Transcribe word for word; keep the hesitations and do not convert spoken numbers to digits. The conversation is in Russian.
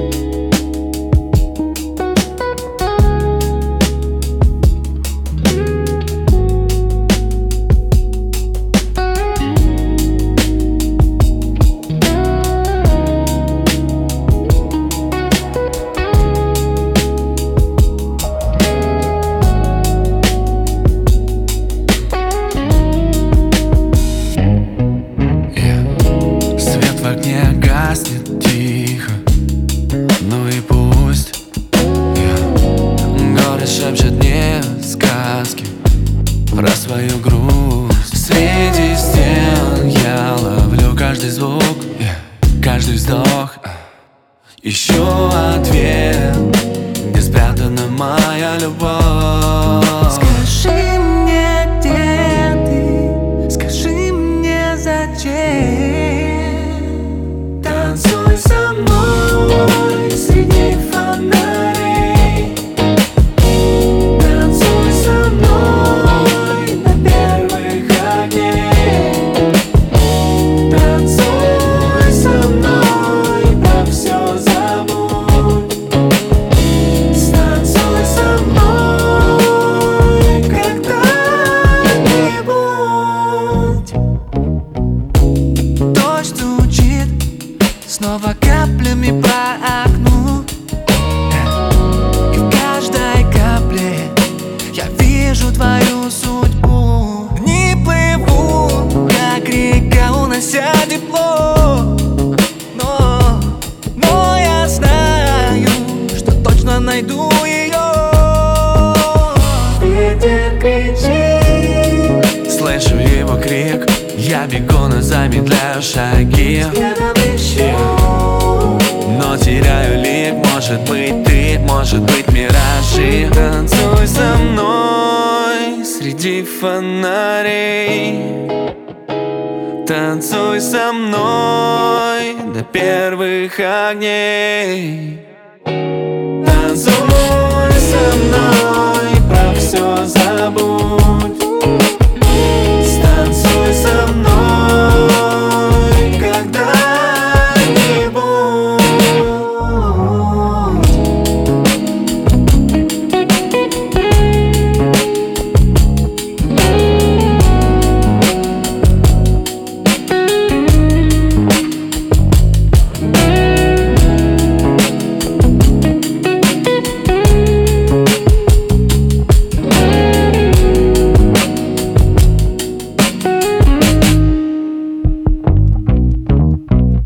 Гаснет тихо, ну и пусть. yeah. Горе шепчет мне сказки про свою грусть. Среди стен я ловлю каждый звук, yeah. каждый вздох. Ищу ответ, где спрятана моя любовь. Скажи мне, где ты, скажи мне, зачем. Танцуй со мной среди фонарей. Танцуй со мной на первых огней. Танцуй со мной, про все забудь. Станцуй со мной когда-нибудь. Дождь стучит снова каплями по окну, и в каждой капле я вижу твою судьбу. Не плыву, как река, унося тепло, но, но я знаю, что точно найду ее. Ветер кричит, слышу его крик, я бегу, но замедляю шаги. Но теряю лик, может быть ты, может быть миражи. Танцуй со мной среди фонарей. Танцуй со мной до первых огней. Танцуй со мной, про все забудь.